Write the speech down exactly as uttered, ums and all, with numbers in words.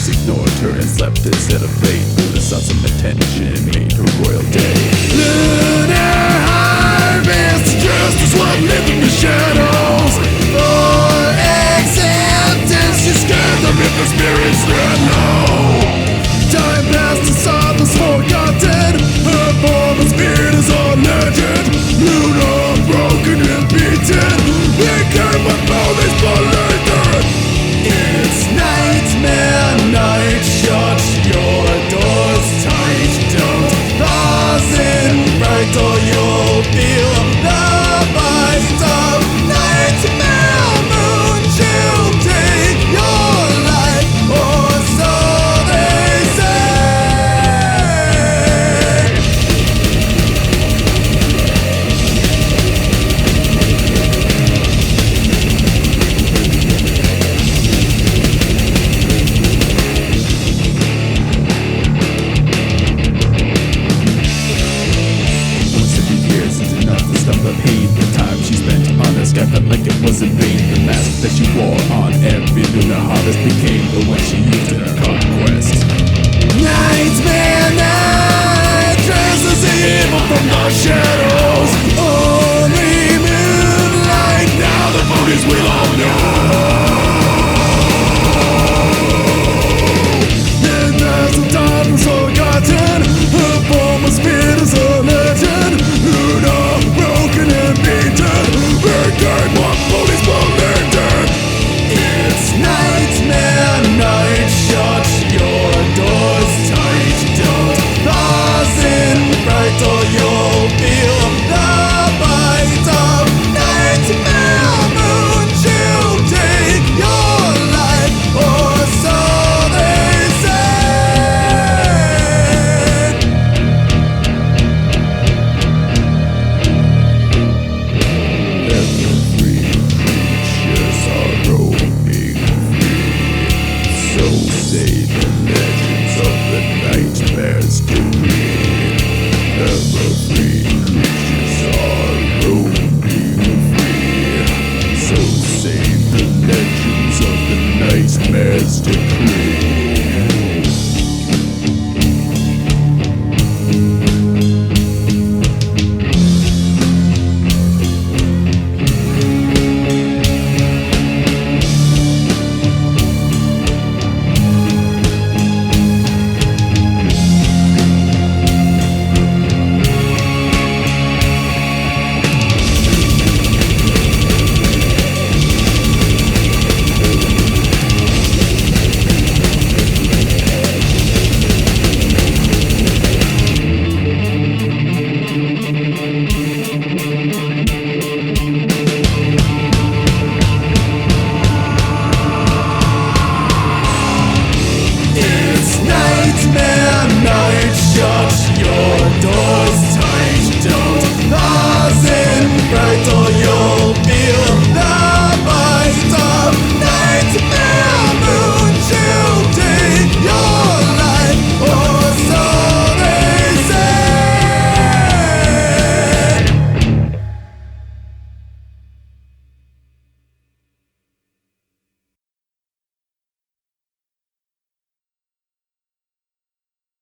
Just ignored her and slept instead of fate. The sought some attention and made her royal day. Lunar harvest, justice what lived in the shadows. For acceptance, she scared them if the spirits ran low. Time passed and saw was forgotten. Her form and spirit is a legend. Luna broken and beaten. They came with police polluted. It's nightmare night. Shut your doors tight. Don't pause in right or you'll feel the bite of nightmare moon. She'll take your life, or so they say. The pain, the time she spent on the sky felt like it was in vain. The mask that she wore on every lunar harvest became the one she used in her conquest. Nightmare night dresses evil from the shadows. Only moonlight, now the bodies we all know. And as the time was forgotten, her form of spirit is a legend. Luna broken and beaten. They came on police polluted. It's nightmare night. Shut your doors tight. Don't pause in fright or you'll feel the bite of nightmare moon. She'll take your life, or so they say. Every creatures are roaming free. So say the legends of the nightmares decree. Ever free creatures are roaming free. So say the legends of the nightmares decree.